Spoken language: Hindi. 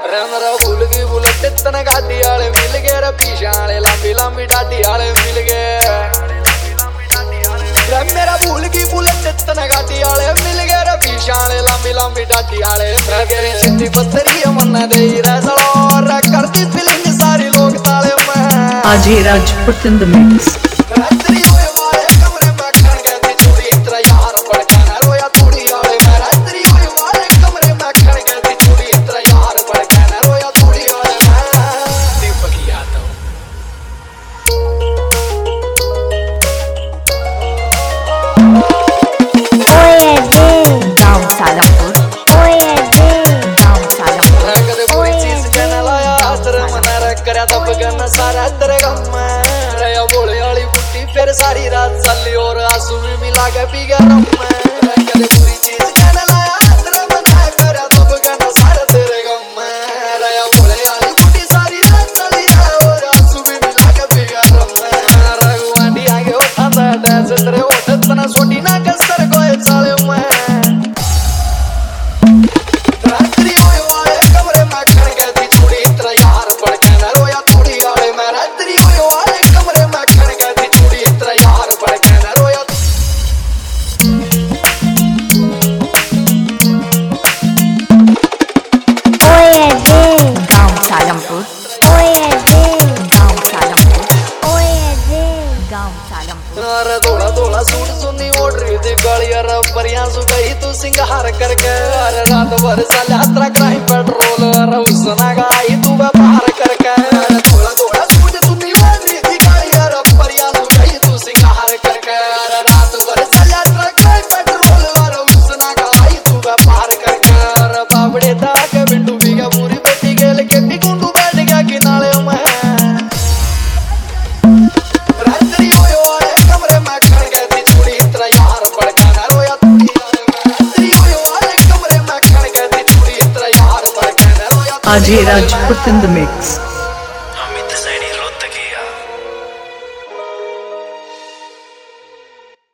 मेरा भूल गई बुलेट इतना गाड़ी वाले मिल गए रे पीछे वाले लंबी लंबी डाडी वाले मिल गए मेरा भूल गई बुलेट इतना गाड़ी वाले मिल गए रे पीछे वाले लंबी लंबी डाडी वाले मिल गए चिट्ठी पत्थरी मन्ना दे रे सलोर करती फीलिंग सारी लोग ताले में Ajay Rajput in the mix. सारा तेरे गम में रया बोले वाली बुट्टी फिर सारी रात चली और आंसू भी मिला के पी गया रम में करे पूरी चीज कहने लाया तेरे बना करा तो बगना सारा तेरे गम में रया बोले वाली बुट्टी सारी रात चली और आंसू भी मिला के पी गया रम में रघुवांडी आगे उठाता डांस तेरे उठत तना सोटी ना कसर कोई साले में रात्रि होए वाले कमरे में खड़ गई थी चूड़ी तेरा यार पड़ के ना रोया रात्रि होए वाले कमरे में खड़ गई थी चूड़ी तेरा यार पड़ के ना रोया गाँव सालमपुर अरे थोड़ा थोड़ा सूट सुनी ओढ़ रही थी गलियां रबरियां सुगई तू सिंगार करके अरे रात भर चल यात्रा कराई पेट्रोल अरे उसना गाई तू व्यापार करके अरे थोड़ा थोड़ा सूट सुनी ओढ़ रही थी गलियां रबरियां सुगई तू सिंगार करके अरे रात भर चल यात्रा कराई पेट्रोल अरे उसना गाई तू व्यापार करके अरे बाबड़े दाग बिंदु भी का पूरी बेटी गेल के भी गुंडू बैठ गया किनारे में Ajay Rajput in the mix.